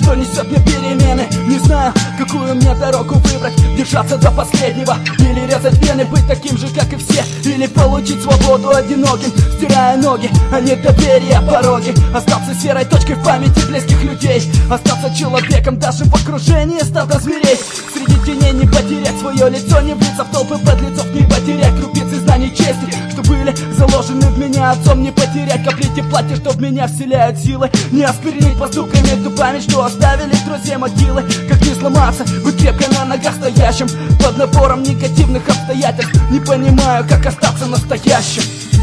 что несет мне перемены. Не знаю, какую мне дорогу выбрать, держаться до последнего или резать вены, быть таким же, как и все, или получить свободу одиноким, стирая ноги, а не доверие пороги. Остаться серой точкой в памяти близких людей, остаться человеком даже в окружении стада зверей. Среди теней не потерять свое лицо, не влиться в толпы подлецов, не потерять крупицы знаний чести, что были заложены в меня отцом. Не потерять капли тепла, те, что в меня вселяют силы, не осквернить поступками ту память, что оставили друзья могилы. Как не сломаться, быть крепко на ногах стоящим под напором негативных обстоятельств. Не понимаю, как остаться настоящим.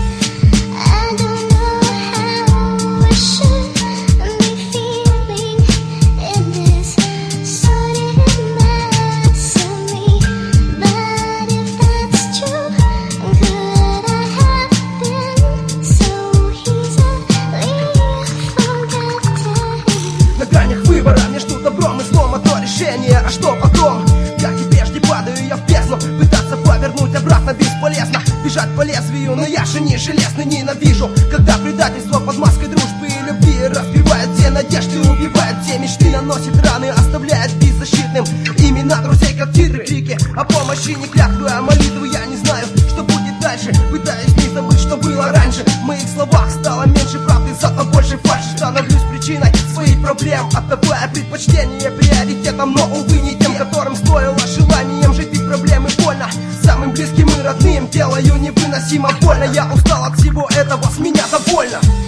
Между добром и злом одно решение, а что потом? Как и прежде падаю я в бездну, пытаться повернуть обратно бесполезно. Бежать по лезвию, но я же не железный, ненавижу, когда предательство под маской дружбы и любви разбивает все надежды, убивает все мечты, наносит раны, оставляет беззащитным имена друзей, квартиры, крики о помощи, не клятвы, а молитвы. Я не знаю, что будет дальше, пытаюсь не забыть, что было раньше. В моих словах стало меньше правды, зато больше фальши. Становлюсь причиной своих проблем, отдавая предпочтение приоритетам, но, увы, не тем, которым стоило желанием жить, ведь проблемы больно. Самым близким и родным делаю невыносимо больно. Я устал от всего этого, с меня довольно.